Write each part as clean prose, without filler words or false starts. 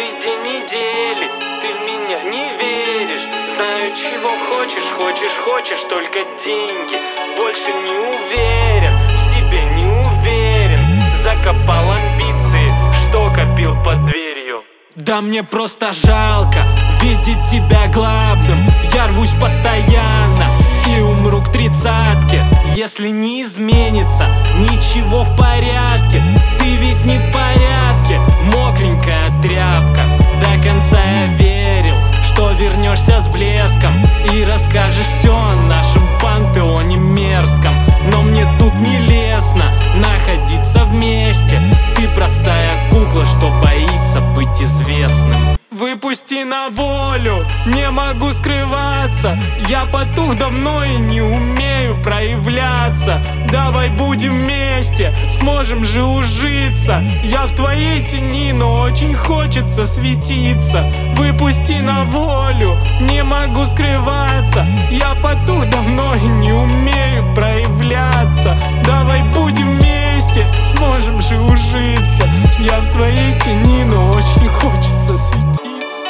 каждый день недели. Ты в меня не веришь. Знаю, чего хочешь только деньги. Больше не уверен, в себе не уверен. Закопал амбиции, что копил под дверью. Да мне просто жалко видеть тебя главным. Я рвусь постоянно и умру к 30-ке. Если не изменится ничего в порядке, ты ведь не в порядке, мокренькая тряпка. До конца я верил, что вернешься с блеском и расскажешь все о нашем пантеоне мерзком. Но мне тут не лестно находиться вместе. Ты простая кукла, что боится быть известным. Выпусти на волю, не могу скрываться. Я потух давно и не умею проявляться. Давай будем вместе, сможем же ужиться. Я в твоей тени, но очень хочется светиться. Выпусти на волю, не могу скрываться. Я потух давно и не умею проявляться. Давай будем вместе, сможем же ужиться. Я в твоей тени, но очень хочется светиться.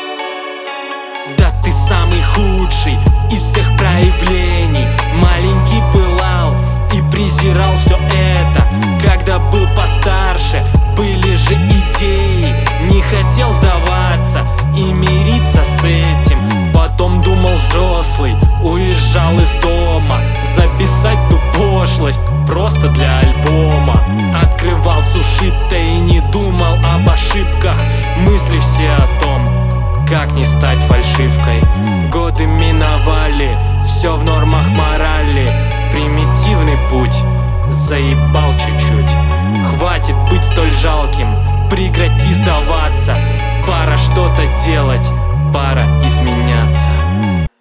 Да ты самый худший из всех проявлений. Маленький пылал и презирал все это. Когда был постарше, были же идеи. Не хотел сдаваться и мириться с этим. Потом думал взрослый, уезжал из дома. Записать ту пошлость просто для альбома. Открывал сушито и не думал об ошибках. Мысли все о том, как не стать фальшивкой. Годы миновали, все в нормах морали. Примитивный путь, заебал чуть-чуть. Хватит быть столь жалким, прекрати сдаваться. Пора что-то делать, пора изменяться.